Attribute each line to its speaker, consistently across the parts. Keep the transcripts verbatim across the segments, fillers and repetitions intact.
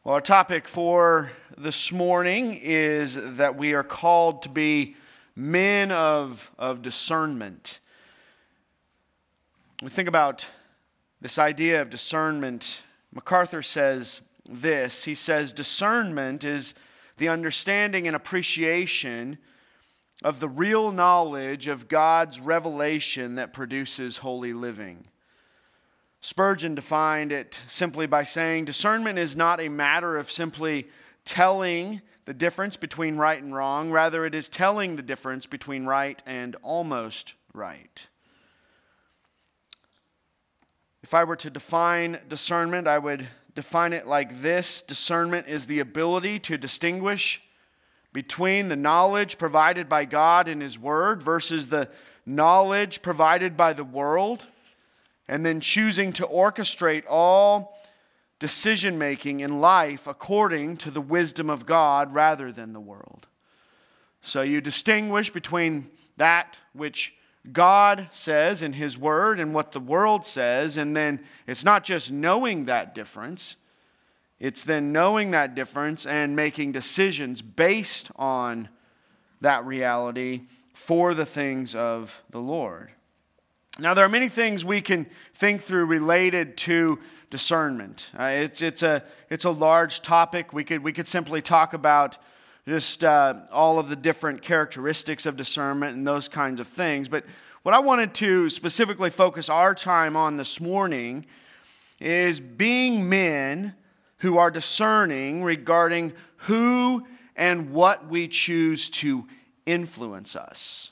Speaker 1: Well, our topic for this morning is that we are called to be men of, of discernment. We think about this idea of discernment. MacArthur says this. He says, discernment is the understanding and appreciation of the real knowledge of God's revelation that produces holy living. Spurgeon defined it simply by saying, discernment is not a matter of simply telling the difference between right and wrong. Rather, it is telling the difference between right and almost right. If I were to define discernment, I would define it like this. Discernment is the ability to distinguish between the knowledge provided by God in His Word versus the knowledge provided by the world, and then choosing to orchestrate all decision-making in life according to the wisdom of God rather than the world. So you distinguish between that which God says in His Word and what the world says, and then it's not just knowing that difference, it's then knowing that difference and making decisions based on that reality for the things of the Lord. Now, there are many things we can think through related to discernment. Uh, it's it's a it's a large topic. We could we could simply talk about just uh, all of the different characteristics of discernment and those kinds of things. But what I wanted to specifically focus our time on this morning is being men who are discerning regarding who and what we choose to influence us.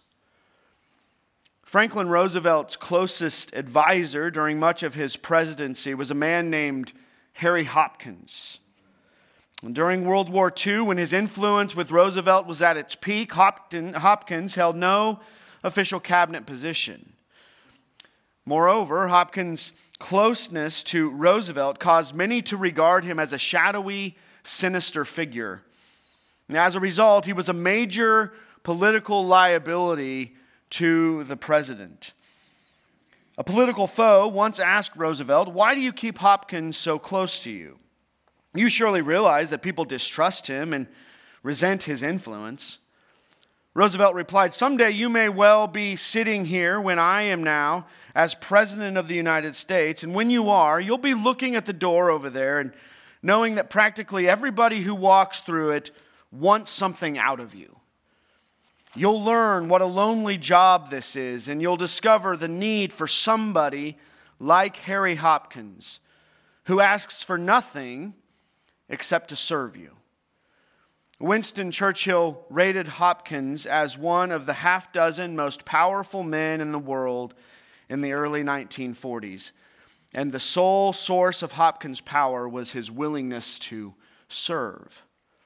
Speaker 1: Franklin Roosevelt's closest advisor during much of his presidency was a man named Harry Hopkins. And during World War Two, when his influence with Roosevelt was at its peak, Hopkins held no official cabinet position. Moreover, Hopkins' closeness to Roosevelt caused many to regard him as a shadowy, sinister figure. And as a result, he was a major political liability to the president. A political foe once asked Roosevelt, "Why do you keep Hopkins so close to you? You surely realize that people distrust him and resent his influence." Roosevelt replied, "Someday you may well be sitting here when I am now as President of the United States, and when you are, you'll be looking at the door over there and knowing that practically everybody who walks through it wants something out of you. You'll learn what a lonely job this is, and you'll discover the need for somebody like Harry Hopkins, who asks for nothing except to serve you." Winston Churchill rated Hopkins as one of the half dozen most powerful men in the world in the early nineteen forties. And the sole source of Hopkins' power was his willingness to serve.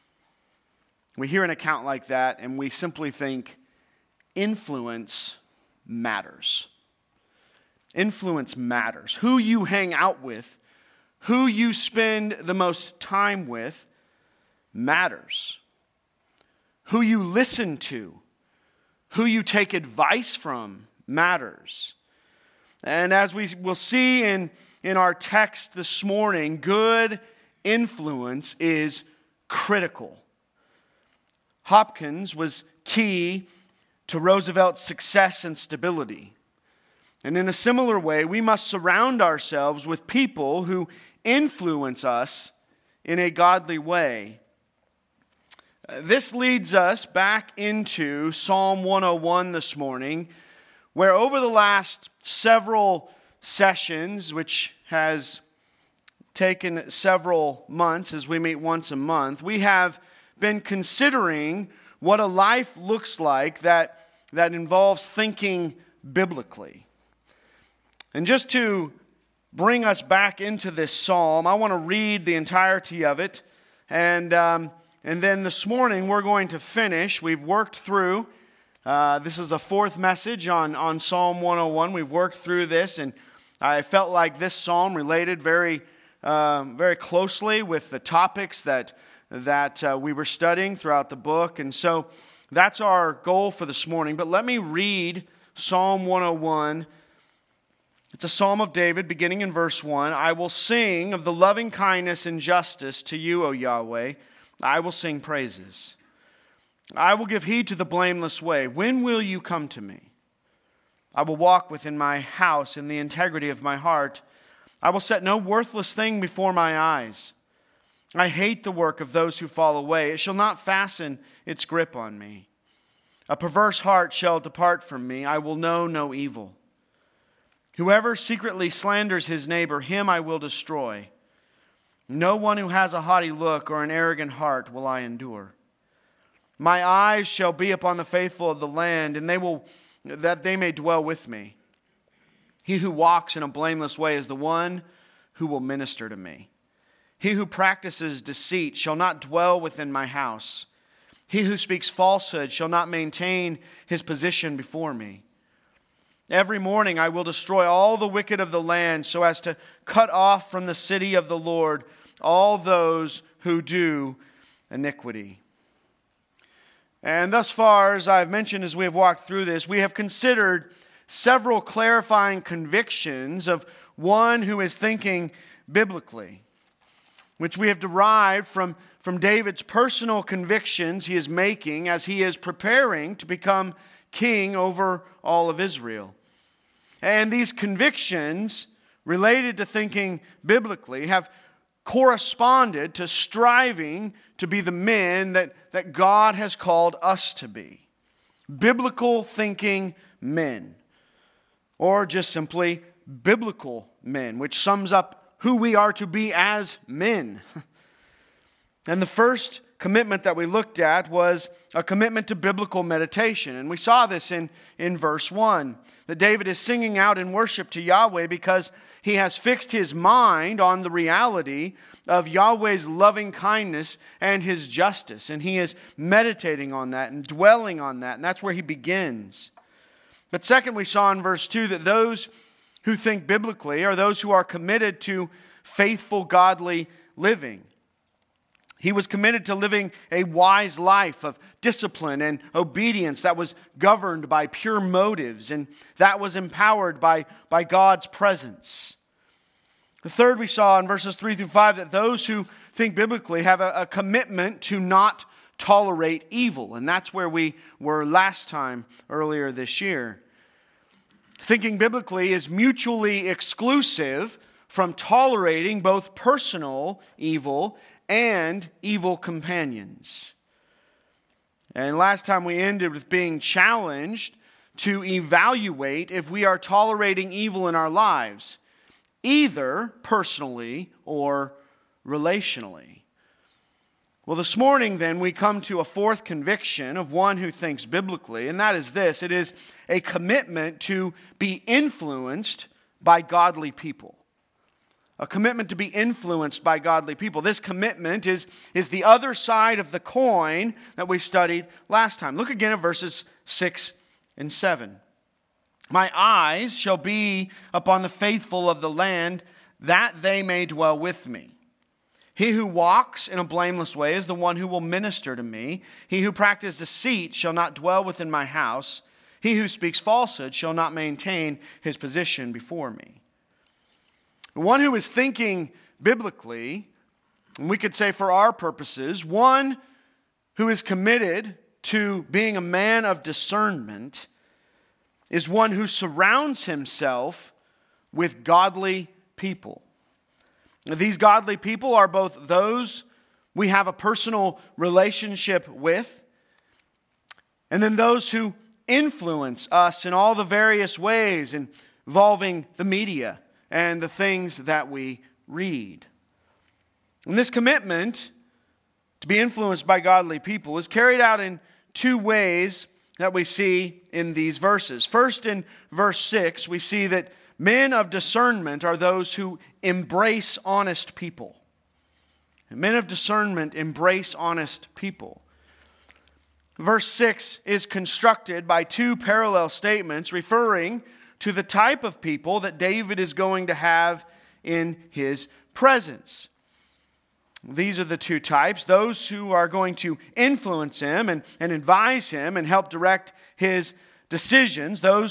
Speaker 1: We hear an account like that and we simply think, influence matters. Influence matters. Who you hang out with, who you spend the most time with, matters. Who you listen to, who you take advice from, matters. And as we will see in, in our text this morning, good influence is critical. Hopkins was key to Roosevelt's success and stability. And in a similar way, we must surround ourselves with people who influence us in a godly way. This leads us back into Psalm one oh one this morning, where over the last several sessions, which has taken several months as we meet once a month, we have been considering what a life looks like that, that involves thinking biblically. And just to bring us back into this psalm, I want to read the entirety of it. And, um, and then this morning we're going to finish. We've worked through, uh, this is the fourth message on, on Psalm one oh one. We've worked through this, and I felt like this psalm related very, uh, very closely with the topics that that uh, we were studying throughout the book. And so that's our goal for this morning. But let me read Psalm one oh one It's a psalm of David beginning in verse one. I will sing of the loving kindness and justice to you, O Yahweh. I will sing praises. I will give heed to the blameless way. When will you come to me? I will walk within my house in the integrity of my heart. I will set no worthless thing before my eyes. I hate the work of those who fall away. It shall not fasten its grip on me. A perverse heart shall depart from me. I will know no evil. Whoever secretly slanders his neighbor, him I will destroy. No one who has a haughty look or an arrogant heart will I endure. My eyes shall be upon the faithful of the land, and they will, that they may dwell with me. He who walks in a blameless way is the one who will minister to me. He who practices deceit shall not dwell within my house. He who speaks falsehood shall not maintain his position before me. Every morning I will destroy all the wicked of the land so as to cut off from the city of the Lord all those who do iniquity. And thus far, as I've mentioned as we have walked through this, we have considered several clarifying convictions of one who is thinking biblically, which we have derived from, from David's personal convictions he is making as he is preparing to become king over all of Israel. And these convictions related to thinking biblically have corresponded to striving to be the men that, that God has called us to be. Biblical thinking men. Or just simply biblical men, which sums up who we are to be as men. And the first commitment that we looked at was a commitment to biblical meditation. And we saw this in, in verse one, that David is singing out in worship to Yahweh because he has fixed his mind on the reality of Yahweh's loving kindness and his justice. And he is meditating on that and dwelling on that. And that's where he begins. But second, we saw in verse two that those who think biblically are those who are committed to faithful, godly living. He was committed to living a wise life of discipline and obedience that was governed by pure motives and that was empowered by, by God's presence. The third we saw in verses three through five that those who think biblically have a, a commitment to not tolerate evil. And that's where we were last time earlier this year. Thinking biblically is mutually exclusive from tolerating both personal evil and evil companions. And last time we ended with being challenged to evaluate if we are tolerating evil in our lives, either personally or relationally. Well, this morning then we come to a fourth conviction of one who thinks biblically, and that is this. It is a commitment to be influenced by godly people. A commitment to be influenced by godly people. This commitment is, is the other side of the coin that we studied last time. Look again at verses six and seven. My eyes shall be upon the faithful of the land, that they may dwell with me. He who walks in a blameless way is the one who will minister to me. He who practices deceit shall not dwell within my house. He who speaks falsehood shall not maintain his position before me. One who is thinking biblically, and we could say for our purposes, one who is committed to being a man of discernment is one who surrounds himself with godly people. These godly people are both those we have a personal relationship with, and then those who influence us in all the various ways involving the media and the things that we read. And this commitment to be influenced by godly people is carried out in two ways that we see in these verses. First, in verse six, we see that men of discernment are those who embrace honest people. And men of discernment embrace honest people. Verse six is constructed by two parallel statements referring to the type of people that David is going to have in his presence. These are the two types. Those who are going to influence him and, and advise him and help direct his decisions. Those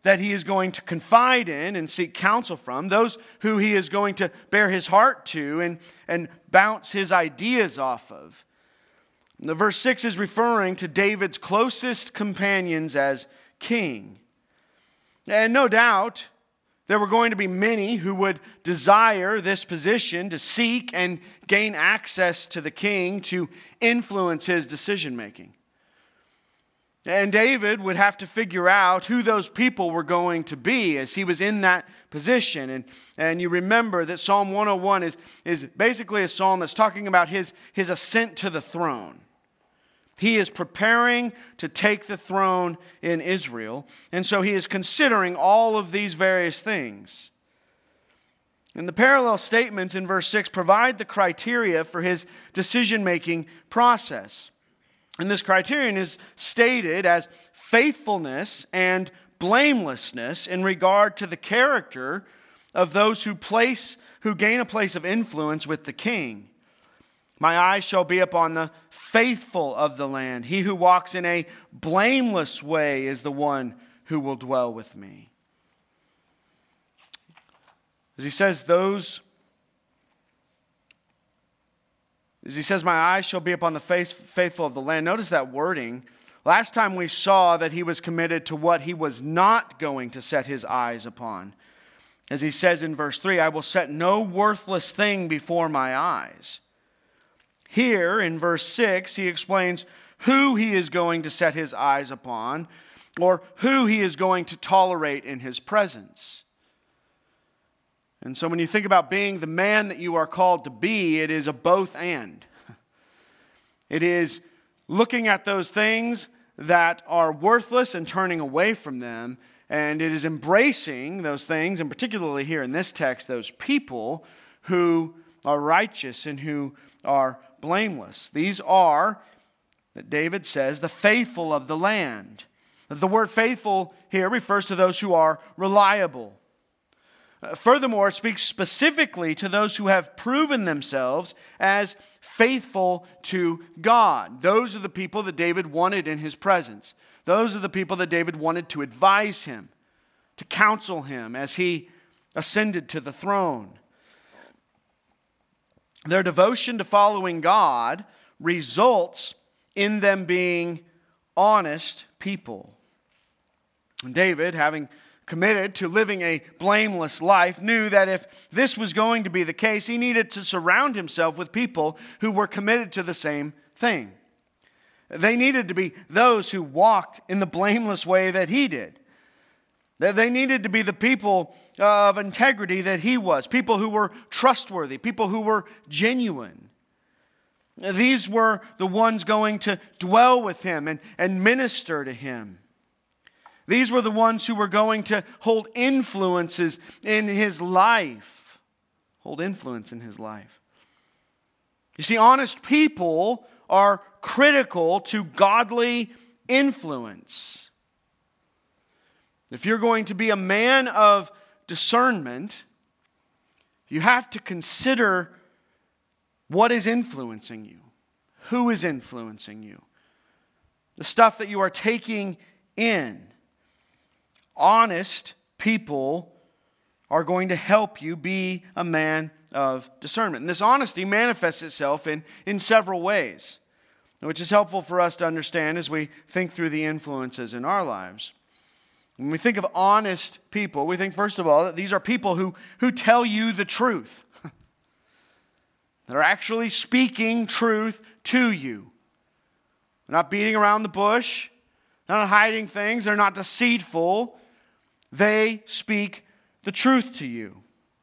Speaker 1: that he is going to confide in and seek counsel from, those who he is going to bear his heart to and, and bounce his ideas off of. The verse six is referring to David's closest companions as king. And no doubt, there were going to be many who would desire this position to seek and gain access to the king to influence his decision making. And David would have to figure out who those people were going to be as he was in that position. And, and you remember that Psalm one oh one is, is basically a psalm that's talking about his, his ascent to the throne. He is preparing to take the throne in Israel. And so he is considering all of these various things. And the parallel statements in verse six provide the criteria for his decision-making process. And this criterion is stated as faithfulness and blamelessness in regard to the character of those who place, who gain a place of influence with the king. My eyes shall be upon the faithful of the land. He who walks in a blameless way is the one who will dwell with me. As he says, those As he says, my eyes shall be upon the faithful of the land. Notice that wording. Last time we saw that he was committed to what he was not going to set his eyes upon. As he says in verse three, I will set no worthless thing before my eyes. Here in verse six, he explains who he is going to set his eyes upon, or who he is going to tolerate in his presence. And so when you think about being the man that you are called to be, it is a both and. It is looking at those things that are worthless and turning away from them. And it is embracing those things, and particularly here in this text, those people who are righteous and who are blameless. These are, that David says, the faithful of the land. The word faithful here refers to those who are reliable. Furthermore, it speaks specifically to those who have proven themselves as faithful to God. Those are the people that David wanted in his presence. Those are the people that David wanted to advise him, to counsel him as he ascended to the throne. Their devotion to following God results in them being honest people. And David, having committed to living a blameless life, knew that if this was going to be the case, he needed to surround himself with people who were committed to the same thing. They needed to be those who walked in the blameless way that he did. They needed to be the people of integrity that he was, people who were trustworthy, people who were genuine. These were the ones going to dwell with him and, and minister to him. These were the ones who were going to hold influences in his life. Hold influence in his life. You see, honest people are critical to godly influence. If you're going to be a man of discernment, you have to consider what is influencing you. Who is influencing you? The stuff that you are taking in. Honest people are going to help you be a man of discernment. And this honesty manifests itself in, in several ways, which is helpful for us to understand as we think through the influences in our lives. When we think of honest people, we think, first of all, that these are people who, who tell you the truth. They're actually speaking truth to you. They're not beating around the bush. They're not hiding things. They're not deceitful. They speak the truth to you.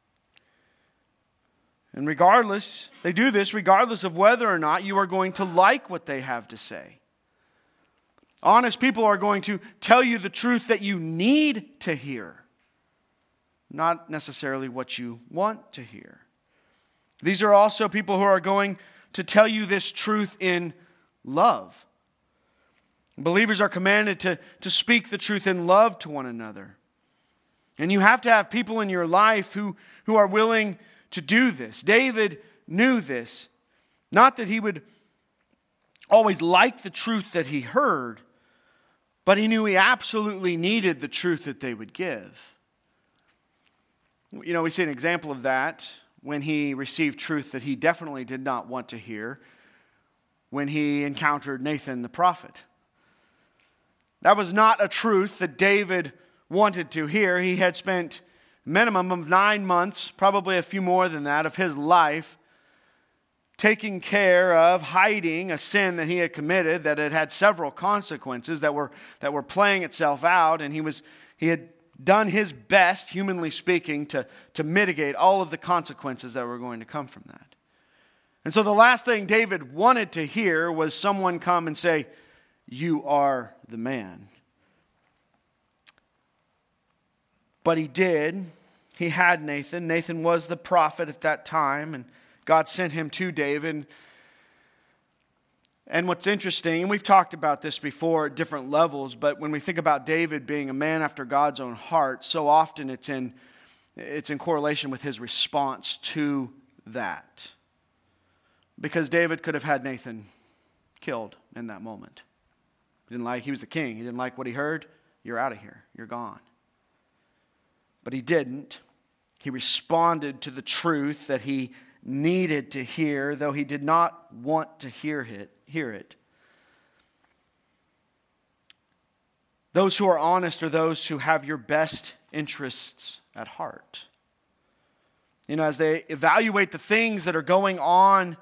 Speaker 1: And regardless, they do this regardless of whether or not you are going to like what they have to say. Honest people are going to tell you the truth that you need to hear, not necessarily what you want to hear. These are also people who are going to tell you this truth in love. Believers are commanded to, to speak the truth in love to one another. And you have to have people in your life who, who are willing to do this. David knew this. Not that he would always like the truth that he heard, but he knew he absolutely needed the truth that they would give. You know, we see an example of that when he received truth that he definitely did not want to hear when he encountered Nathan the prophet. That was not a truth that David wanted to hear. He had spent a minimum of nine months, probably a few more than that, of his life taking care of hiding a sin that he had committed that had had several consequences that were that were playing itself out, and he was he had done his best, humanly speaking, to, to mitigate all of the consequences that were going to come from that. And so the last thing David wanted to hear was someone come and say, "You are the man." But he did. He had Nathan. Nathan was the prophet at that time, and God sent him to David. And what's interesting, and we've talked about this before at different levels, but when we think about David being a man after God's own heart, so often it's in, it's in correlation with his response to that. Because David could have had Nathan killed in that moment. He didn't like, he was the king. He didn't like what he heard. You're out of here. You're gone. But he didn't. He responded to the truth that he needed to hear, though he did not want to hear it. Hear it. Those who are honest are those who have your best interests at heart. You know, as they evaluate the things that are going on,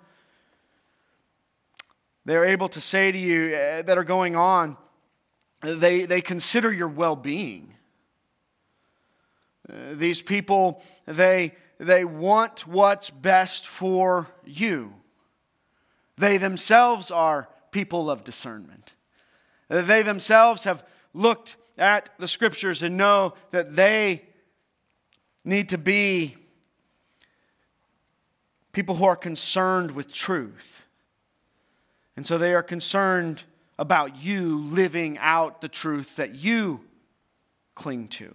Speaker 1: they're able to say to you uh, that are going on, they, they consider your well-being. Uh, these people, they, they want what's best for you. They themselves are people of discernment. Uh, they themselves have looked at the Scriptures and know that they need to be people who are concerned with truth. And so they are concerned about you living out the truth that you cling to.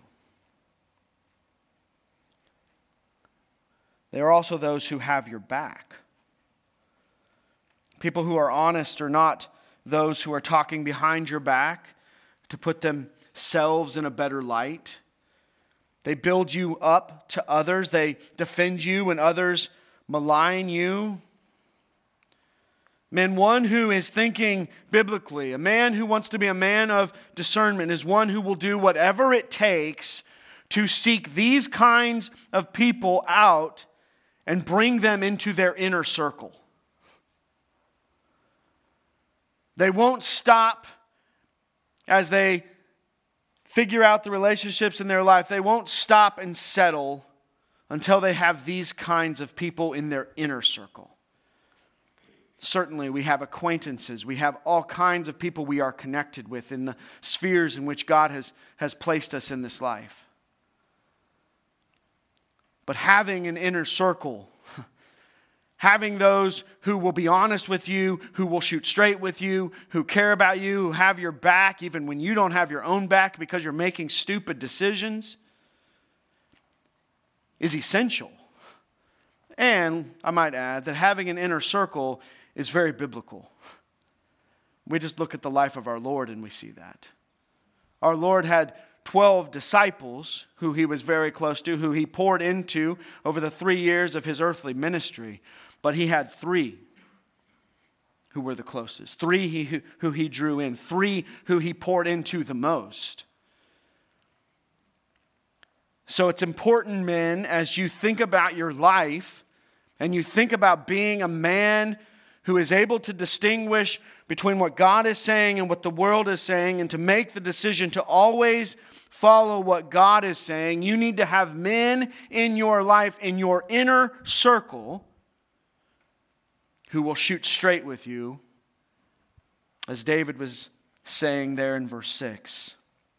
Speaker 1: They are also those who have your back. People who are honest are not those who are talking behind your back to put themselves in a better light. They build you up to others. They defend you when others malign you. Man, one who is thinking biblically, a man who wants to be a man of discernment, is one who will do whatever it takes to seek these kinds of people out and bring them into their inner circle. They won't stop as they figure out the relationships in their life. They won't stop and settle until they have these kinds of people in their inner circle. Certainly, we have acquaintances. We have all kinds of people we are connected with in the spheres in which God has, has placed us in this life. But having an inner circle, having those who will be honest with you, who will shoot straight with you, who care about you, who have your back even when you don't have your own back because you're making stupid decisions, is essential. And I might add that having an inner circle is very biblical. We just look at the life of our Lord and we see that. Our Lord had twelve disciples who he was very close to, who he poured into over the three years of his earthly ministry. But he had three who were the closest. Three he, who he drew in. Three who he poured into the most. So it's important, men, as you think about your life and you think about being a man who is able to distinguish between what God is saying and what the world is saying, and to make the decision to always follow what God is saying, you need to have men in your life, in your inner circle, who will shoot straight with you, as David was saying there in verse six.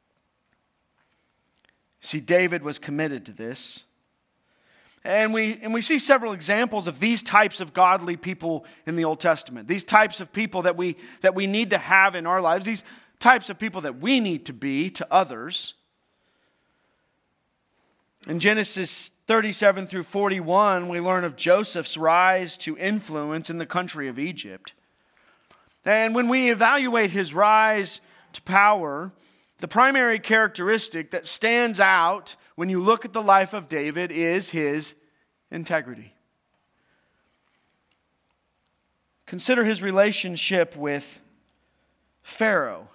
Speaker 1: See, David was committed to this. And we and we see several examples of these types of godly people in the Old Testament. These types of people that we that we need to have in our lives. These types of people that we need to be to others. In Genesis thirty-seven through forty-one, we learn of Joseph's rise to influence in the country of Egypt. And when we evaluate his rise to power, the primary characteristic that stands out when you look at the life of David is his integrity. Consider his relationship with Pharaoh.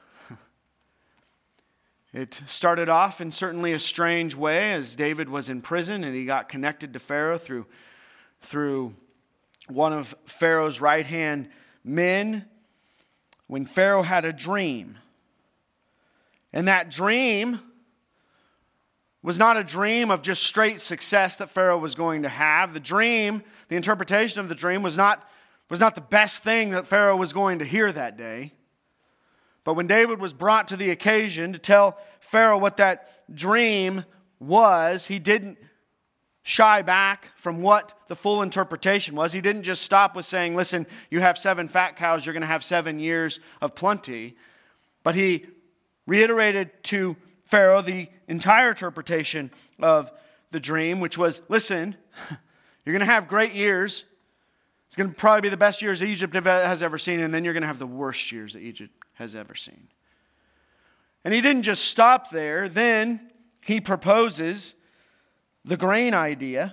Speaker 1: It started off in certainly a strange way as David was in prison and he got connected to Pharaoh through, through one of Pharaoh's right-hand men when Pharaoh had a dream. And that dream was not a dream of just straight success that Pharaoh was going to have. The dream, the interpretation of the dream was not, was not the best thing that Pharaoh was going to hear that day. But when David was brought to the occasion to tell Pharaoh what that dream was, he didn't shy back from what the full interpretation was. He didn't just stop with saying, listen, you have seven fat cows, you're going to have seven years of plenty. But he reiterated to Pharaoh the entire interpretation of the dream, which was, listen, you're going to have great years. It's going to probably be the best years Egypt has ever seen, and then you're going to have the worst years that Egypt has ever seen. And he didn't just stop there. Then he proposes the grain idea.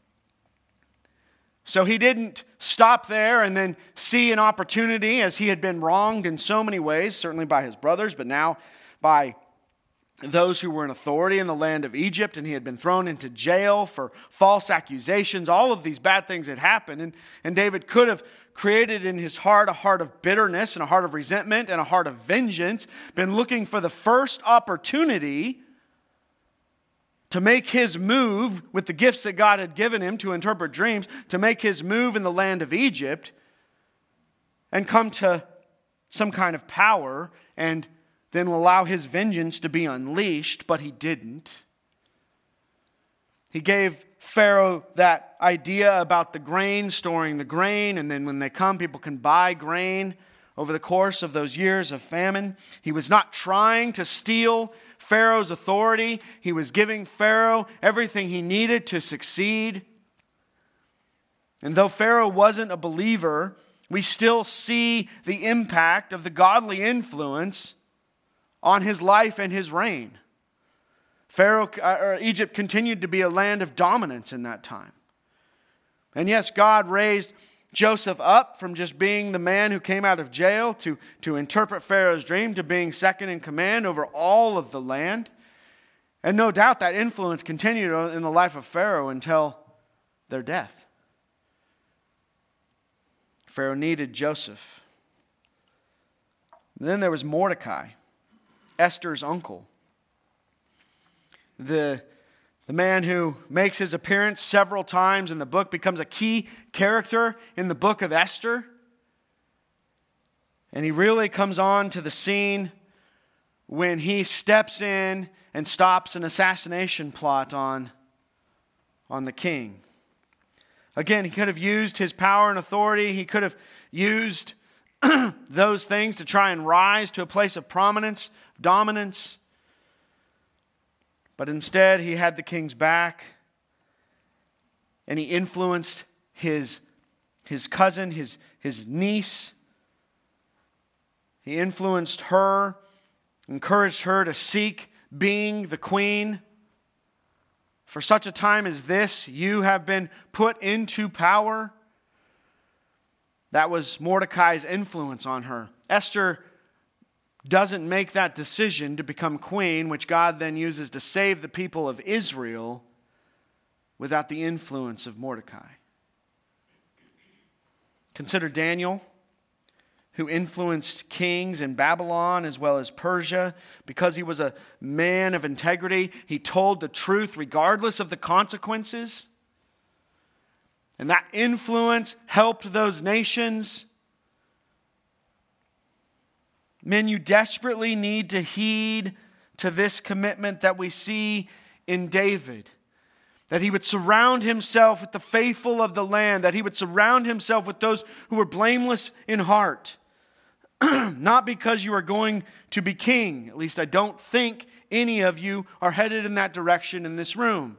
Speaker 1: So he didn't stop there and then see an opportunity as he had been wronged in so many ways, certainly by his brothers, but now by those who were in authority in the land of Egypt, and he had been thrown into jail for false accusations. All of these bad things had happened, and, and David could have created in his heart a heart of bitterness and a heart of resentment and a heart of vengeance, been looking for the first opportunity to make his move with the gifts that God had given him to interpret dreams, to make his move in the land of Egypt and come to some kind of power and then allow his vengeance to be unleashed, but he didn't. He gave Pharaoh that idea about the grain, storing the grain, and then when they come, people can buy grain over the course of those years of famine. He was not trying to steal Pharaoh's authority. He was giving Pharaoh everything he needed to succeed. And though Pharaoh wasn't a believer, we still see the impact of the godly influence on his life and his reign. Pharaoh, or Egypt continued to be a land of dominance in that time. And yes, God raised Joseph up from just being the man who came out of jail to, to interpret Pharaoh's dream to being second in command over all of the land. And no doubt that influence continued in the life of Pharaoh until their death. Pharaoh needed Joseph. And then there was Mordecai, Esther's uncle. The, the man who makes his appearance several times in the book, becomes a key character in the book of Esther. And he really comes on to the scene when he steps in and stops an assassination plot on, on the king. Again, he could have used his power and authority. He could have used those things to try and rise to a place of prominence, dominance. But instead, he had the king's back, and he influenced his, his cousin, his, his niece. He influenced her, encouraged her to seek being the queen. For such a time as this, you have been put into power. That was Mordecai's influence on her. Esther doesn't make that decision to become queen, which God then uses to save the people of Israel, without the influence of Mordecai. Consider Daniel, who influenced kings in Babylon as well as Persia. Because he was a man of integrity, he told the truth regardless of the consequences. And that influence helped those nations. Men, you desperately need to heed to this commitment that we see in David. That he would surround himself with the faithful of the land. That he would surround himself with those who were blameless in heart. Not because you are going to be king. At least I don't think any of you are headed in that direction in this room.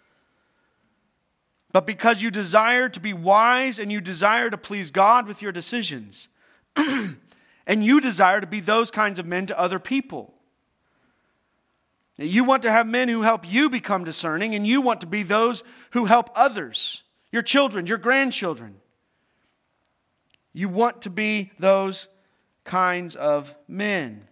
Speaker 1: But because you desire to be wise and you desire to please God with your decisions. And you desire to be those kinds of men to other people. You want to have men who help you become discerning, and you want to be those who help others, your children, your grandchildren. You want to be those kinds of men.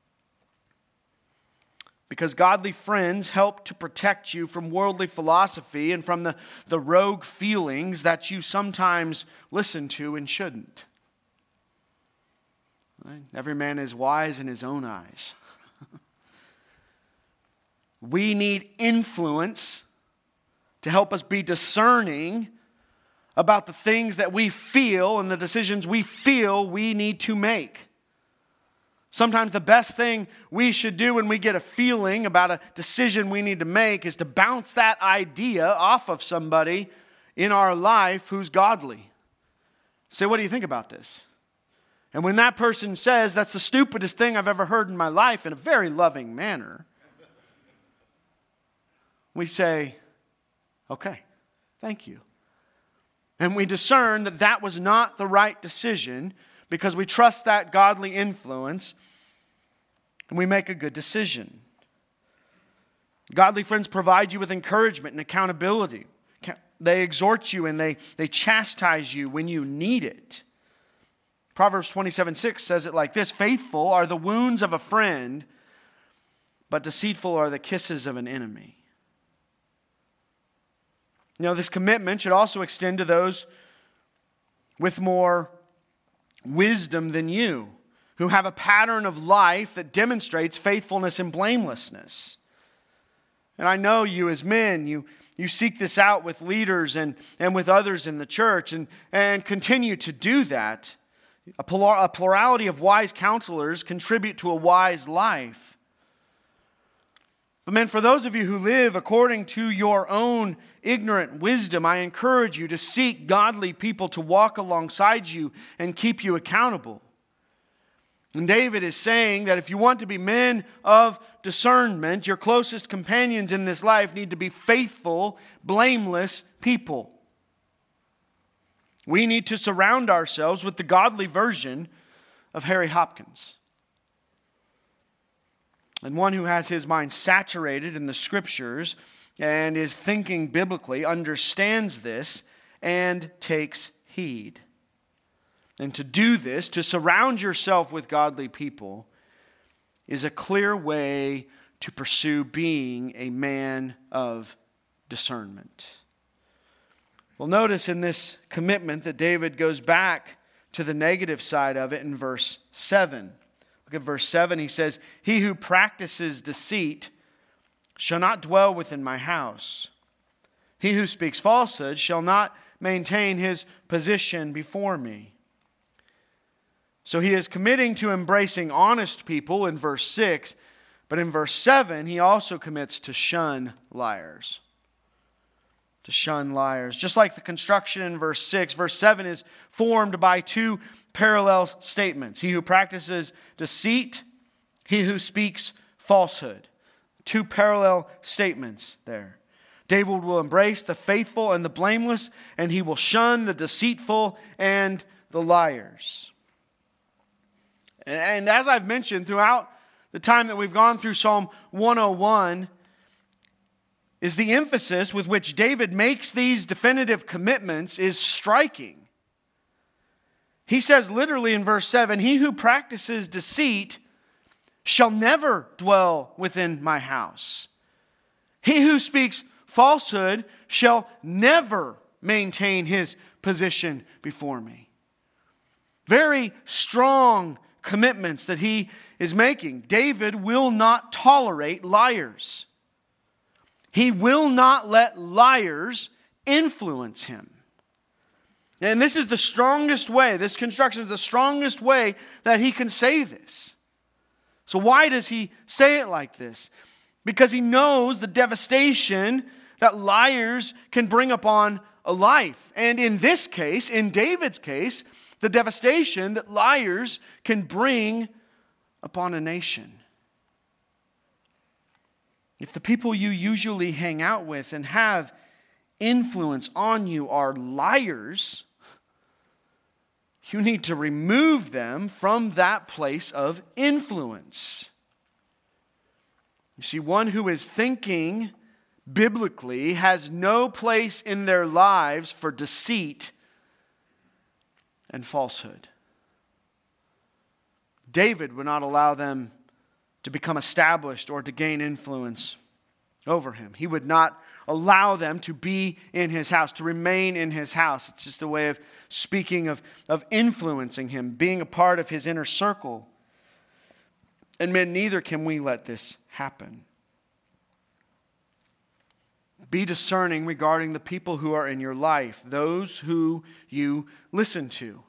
Speaker 1: Because godly friends help to protect you from worldly philosophy and from the, the rogue feelings that you sometimes listen to and shouldn't. Right? Every man is wise in his own eyes. We need influence to help us be discerning about the things that we feel and the decisions we feel we need to make. Sometimes the best thing we should do when we get a feeling about a decision we need to make is to bounce that idea off of somebody in our life who's godly. Say, what do you think about this? And when that person says, that's the stupidest thing I've ever heard in my life, in a very loving manner, we say, okay, thank you. And we discern that that was not the right decision because we trust that godly influence and we make a good decision. Godly friends provide you with encouragement and accountability. They exhort you and they, they chastise you when you need it. Proverbs twenty-seven six says it like this: faithful are the wounds of a friend, but deceitful are the kisses of an enemy. You know, this commitment should also extend to those with more wisdom than you, who have a pattern of life that demonstrates faithfulness and blamelessness. And I know you as men, you, you seek this out with leaders and, and with others in the church and, and continue to do that. A, plur- a plurality of wise counselors contribute to a wise life. But men, for those of you who live according to your own ignorant wisdom, I encourage you to seek godly people to walk alongside you and keep you accountable. And David is saying that if you want to be men of discernment, your closest companions in this life need to be faithful, blameless people. We need to surround ourselves with the godly version of Harry Hopkins. And one who has his mind saturated in the Scriptures and is thinking biblically, understands this, and takes heed. And to do this, to surround yourself with godly people, is a clear way to pursue being a man of discernment. Well, notice in this commitment that David goes back to the negative side of it in verse seven. Look at verse seven. He says, he who practices deceit shall not dwell within my house. He who speaks falsehood shall not maintain his position before me. So he is committing to embracing honest people in verse six, but in verse seven, he also commits to shun liars. To shun liars. Just like the construction in verse six, verse seven is formed by two parallel statements. He who practices deceit, he who speaks falsehood. Two parallel statements there. David will embrace the faithful and the blameless, and he will shun the deceitful and the liars. And as I've mentioned throughout the time that we've gone through Psalm one oh one, is the emphasis with which David makes these definitive commitments is striking. He says literally in verse seven, he who practices deceit shall never dwell within my house. He who speaks falsehood shall never maintain his position before me. Very strong commitments that he is making. David will not tolerate liars. He will not let liars influence him. And this is the strongest way, this construction is the strongest way that he can say this. So why does he say it like this? Because he knows the devastation that liars can bring upon a life. And in this case, in David's case, the devastation that liars can bring upon a nation. If the people you usually hang out with and have influence on you are liars, You need to remove them from that place of influence. You see, one who is thinking biblically has no place in their lives for deceit and falsehood. David would not allow them to become established or to gain influence over him. He would not allow them to be in his house, to remain in his house. It's just a way of speaking of, of influencing him, being a part of his inner circle. And men, neither can we let this happen. Be discerning regarding the people who are in your life, those who you listen to.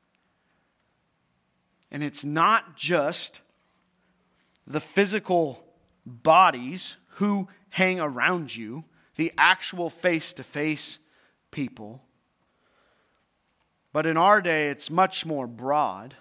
Speaker 1: And it's not just the physical bodies who hang around you, the actual face-to-face people. But in our day, it's much more broad.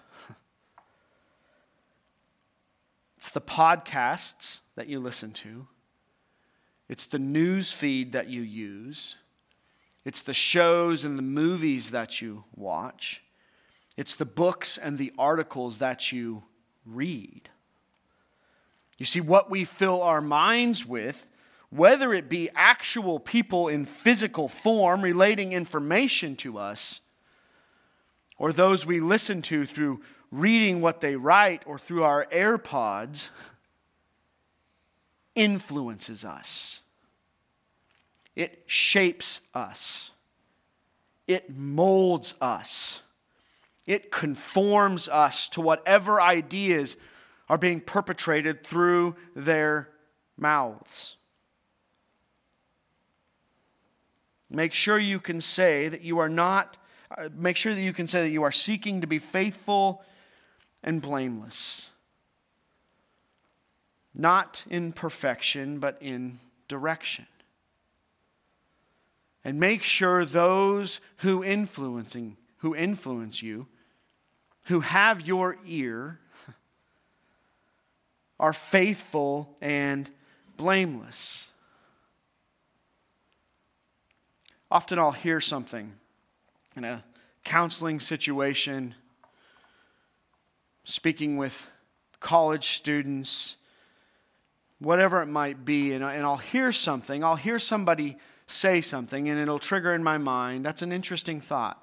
Speaker 1: It's the podcasts that you listen to. It's the news feed that you use. It's the shows and the movies that you watch. It's the books and the articles that you read. You see, what we fill our minds with, whether it be actual people in physical form relating information to us, or those we listen to through reading what they write or through our AirPods, influences us. It shapes us. It molds us. It conforms us to whatever ideas are being perpetrated through their mouths. Make sure you can say that you are not, make sure that you can say that you are seeking to be faithful and blameless. Not in perfection, but in direction. And make sure those who influencing, who influence you, who have your ear, are faithful and blameless. Often I'll hear something in a counseling situation, speaking with college students, whatever it might be, and I'll hear something, I'll hear somebody say something, and it'll trigger in my mind, that's an interesting thought.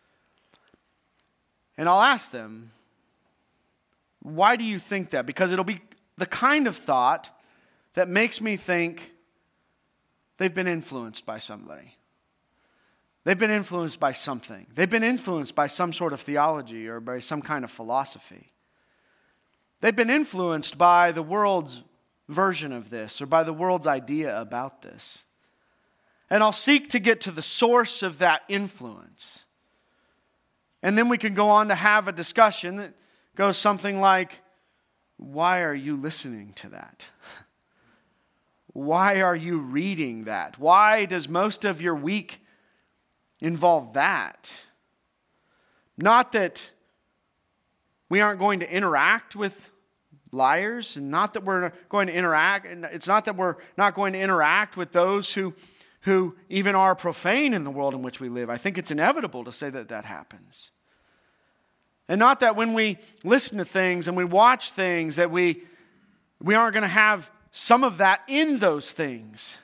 Speaker 1: And I'll ask them, why do you think that? Because it'll be the kind of thought that makes me think they've been influenced by somebody. They've been influenced by something. They've been influenced by some sort of theology or by some kind of philosophy. They've been influenced by the world's version of this or by the world's idea about this. And I'll seek to get to the source of that influence. And then we can go on to have a discussion that goes something like, why are you listening to that? Why are you reading that? Why does most of your week involve that? Not that we aren't going to interact with liars, and not that we're going to interact, and it's not that we're not going to interact with those who, who even are profane in the world in which we live. I think it's inevitable to say that that happens. And not that when we listen to things and we watch things that we, we aren't going to have some of that in those things.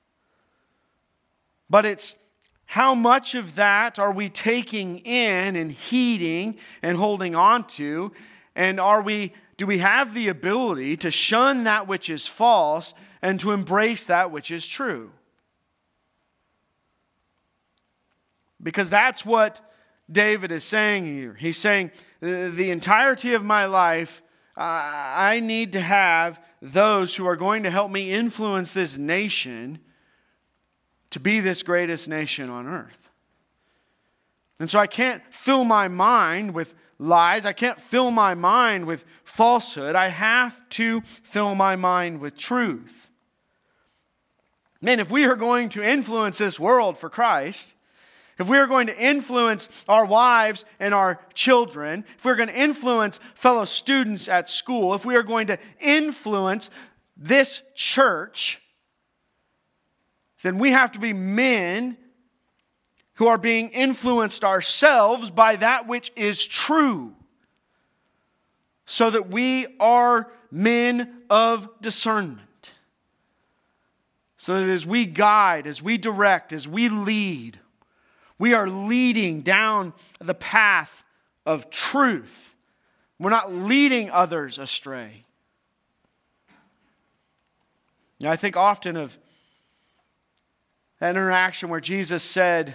Speaker 1: But it's how much of that are we taking in and heeding and holding on to? And are we, do we have the ability to shun that which is false and to embrace that which is true? Because that's what David is saying here. He's saying, the entirety of my life, uh, I need to have those who are going to help me influence this nation to be this greatest nation on earth. And so I can't fill my mind with lies. I can't fill my mind with falsehood. I have to fill my mind with truth. Man, if we are going to influence this world for Christ, if we are going to influence our wives and our children, if we're going to influence fellow students at school, if we are going to influence this church, then we have to be men who are being influenced ourselves by that which is true, so that we are men of discernment. So that as we guide, as we direct, as we lead, we are leading down the path of truth. We're not leading others astray. Now, I think often of that interaction where Jesus said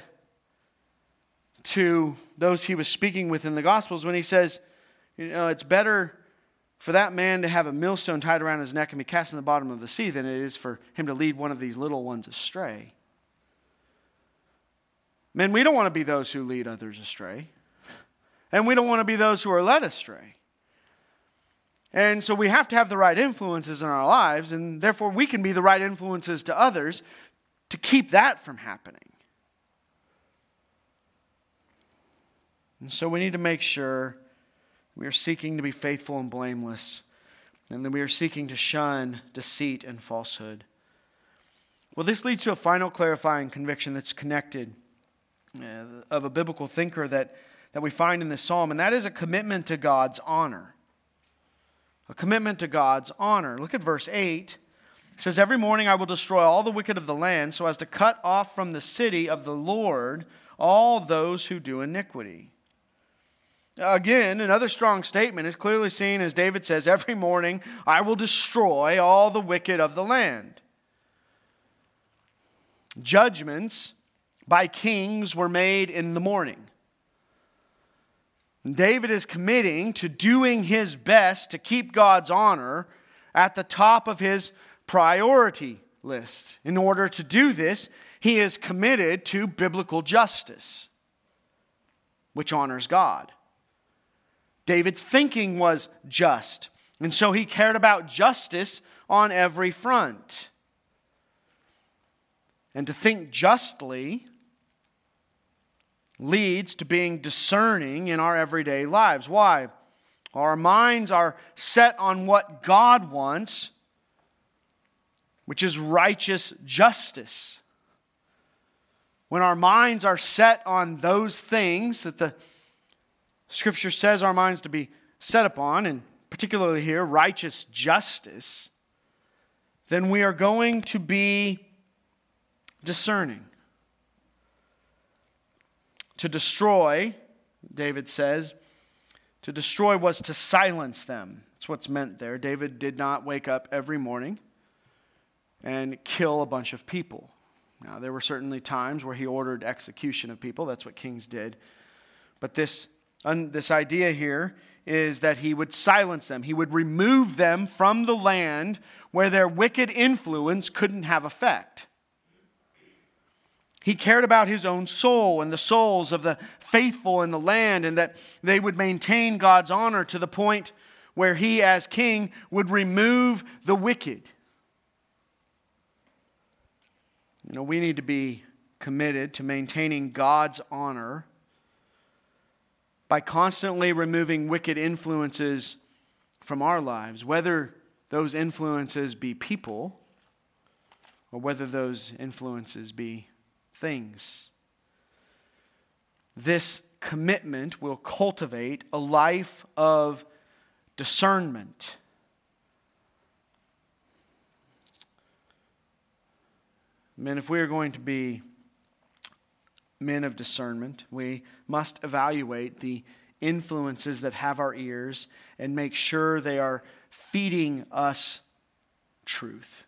Speaker 1: to those he was speaking with in the Gospels, when he says, you know, it's better for that man to have a millstone tied around his neck and be cast in the bottom of the sea than it is for him to lead one of these little ones astray. Men, we don't want to be those who lead others astray. And we don't want to be those who are led astray. And so we have to have the right influences in our lives, and therefore we can be the right influences to others to keep that from happening. And so we need to make sure we are seeking to be faithful and blameless, and that we are seeking to shun deceit and falsehood. Well, this leads to a final clarifying conviction that's connected uh, of a biblical thinker that, that we find in this psalm, and that is a commitment to God's honor. A commitment to God's honor. Look at verse eight. It says, "Every morning I will destroy all the wicked of the land, so as to cut off from the city of the Lord all those who do iniquity." Again, another strong statement is clearly seen as David says, every morning I will destroy all the wicked of the land. Judgments by kings were made in the morning. David is committing to doing his best to keep God's honor at the top of his priority list. In order to do this, he is committed to biblical justice, which honors God. David's thinking was just, and so he cared about justice on every front. And to think justly leads to being discerning in our everyday lives. Why? Our minds are set on what God wants, which is righteous justice. When our minds are set on those things that the Scripture says our minds to be set upon, and particularly here, righteous justice, then we are going to be discerning. To destroy, David says, to destroy was to silence them. That's what's meant there. David did not wake up every morning and kill a bunch of people. Now, there were certainly times where he ordered execution of people. That's what kings did. But this This idea here is that he would silence them. He would remove them from the land where their wicked influence couldn't have effect. He cared about his own soul and the souls of the faithful in the land, and that they would maintain God's honor to the point where he, as king, would remove the wicked. You know, we need to be committed to maintaining God's honor by constantly removing wicked influences from our lives, whether those influences be people or whether those influences be things. This commitment will cultivate a life of discernment. Men, if we are going to be men of discernment, we must evaluate the influences that have our ears and make sure they are feeding us truth.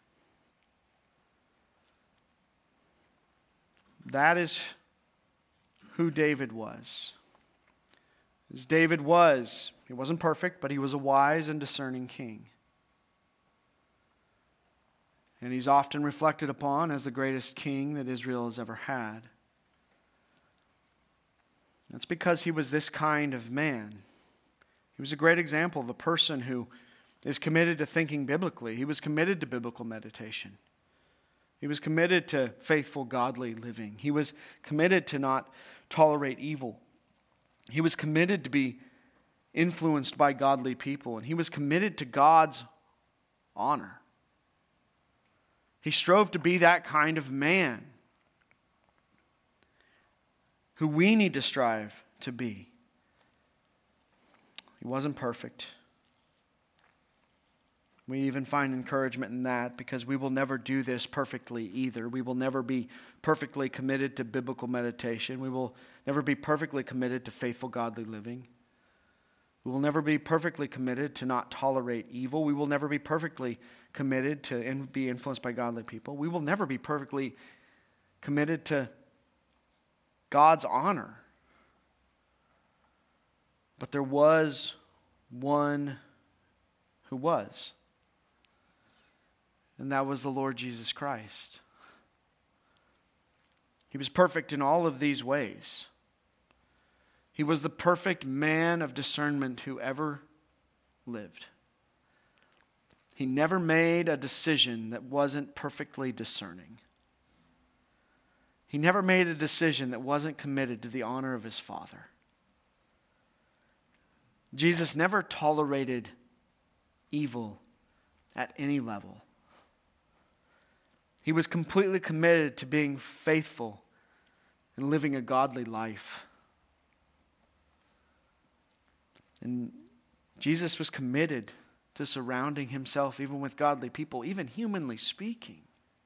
Speaker 1: That is who David was. As David was, he wasn't perfect, but he was a wise and discerning king. And he's often reflected upon as the greatest king that Israel has ever had. That's because he was this kind of man. He was a great example of a person who is committed to thinking biblically. He was committed to biblical meditation. He was committed to faithful, godly living. He was committed to not tolerate evil. He was committed to be influenced by godly people. And he was committed to God's honor. He strove to be that kind of man. who we need to strive to be. He wasn't perfect. We even find encouragement in that because we will never do this perfectly either. We will never be perfectly committed to biblical meditation. We will never be perfectly committed to faithful, godly living. We will never be perfectly committed to not tolerate evil. We will never be perfectly committed to be influenced by godly people. We will never be perfectly committed to God's honor. But there was one who was. And that was the Lord Jesus Christ. He was perfect in all of these ways. He was the perfect man of discernment who ever lived. He never made a decision that wasn't perfectly discerning. He never made a decision that wasn't committed to the honor of his Father. Jesus never tolerated evil at any level. He was completely committed to being faithful and living a godly life. And Jesus was committed to surrounding himself even with godly people, even humanly speaking.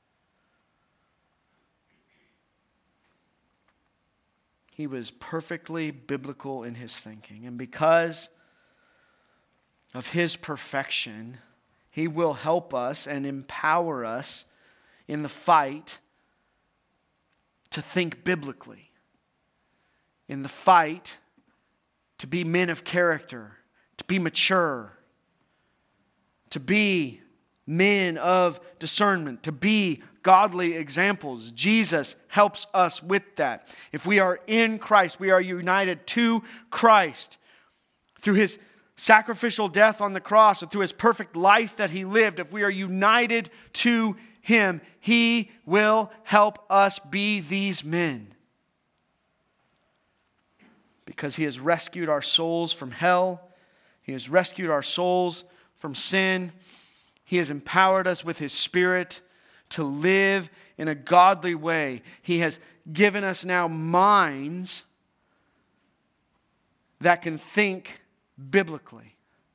Speaker 1: He was perfectly biblical in his thinking. And because of his perfection, he will help us and empower us in the fight to think biblically. In the fight to be men of character, to be mature, to be men of discernment, to be godly examples. Jesus helps us with that. If we are in Christ, we are united to Christ through his sacrificial death on the cross and through his perfect life that he lived. If we are united to him, he will help us be these men. Because he has rescued our souls from hell. He has rescued our souls from sin. He has empowered us with his Spirit to live in a godly way. He has given us now minds that can think biblically.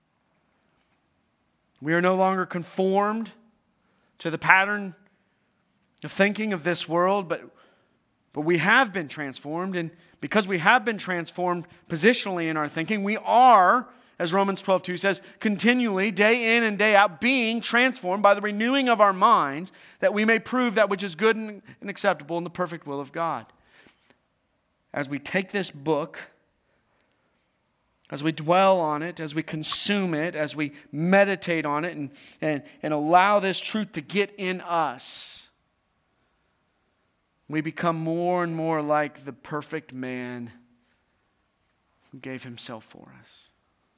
Speaker 1: We are no longer conformed to the pattern of thinking of this world, but, but we have been transformed. And because we have been transformed positionally in our thinking, we are, as Romans twelve two says, continually, day in and day out, being transformed by the renewing of our minds, that we may prove that which is good and acceptable in the perfect will of God. As we take this book, as we dwell on it, as we consume it, as we meditate on it, and, and, and allow this truth to get in us, we become more and more like the perfect man who gave himself for us.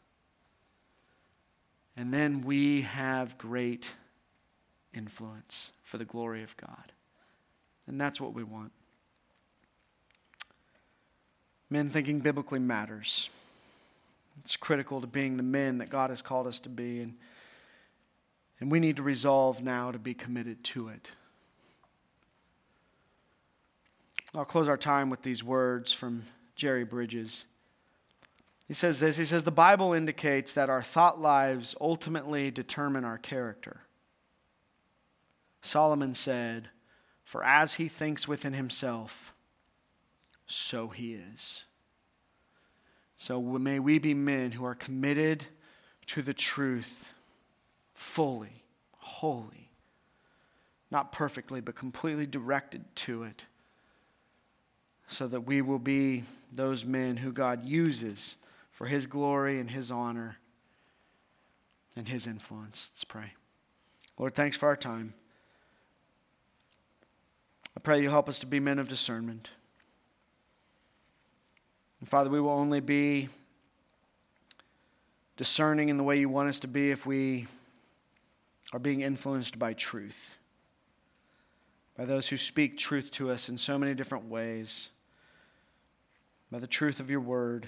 Speaker 1: And then we have great influence for the glory of God. And that's what we want. Men thinking biblically matters. It's critical to being the men that God has called us to be. And, and we need to resolve now to be committed to it. I'll close our time with these words from Jerry Bridges. He says this, he says, the Bible indicates that our thought lives ultimately determine our character. Solomon said, for as he thinks within himself, so he is. So may we be men who are committed to the truth fully, wholly, not perfectly, but completely directed to it, so that we will be those men who God uses for his glory and his honor and his influence. Let's pray. Lord, thanks for our time. I pray you help us to be men of discernment. And Father, we will only be discerning in the way you want us to be if we are being influenced by truth, by those who speak truth to us in so many different ways, by the truth of your word.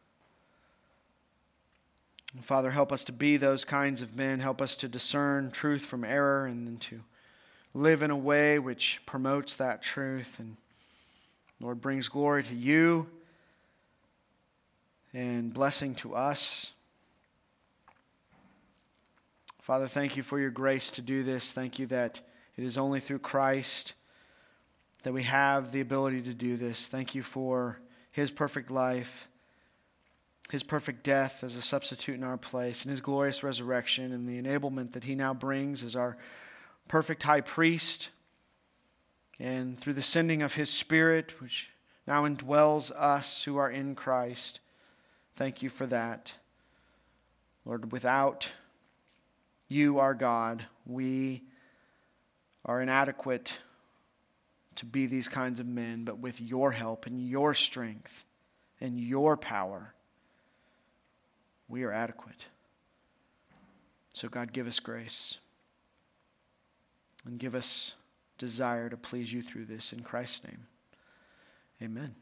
Speaker 1: And Father, help us to be those kinds of men. Help us to discern truth from error and then to live in a way which promotes that truth. And Lord, brings glory to you and blessing to us. Father, thank you for your grace to do this. Thank you that it is only through Christ that we have the ability to do this. Thank you for his perfect life, his perfect death as a substitute in our place, and his glorious resurrection, and the enablement that he now brings as our perfect high priest. And through the sending of his Spirit, which now indwells us who are in Christ, thank you for that. Lord, without you, our God, we are inadequate to be these kinds of men, but with your help and your strength and your power, we are adequate. So God, give us grace and give us desire to please you through this. In Christ's name, amen.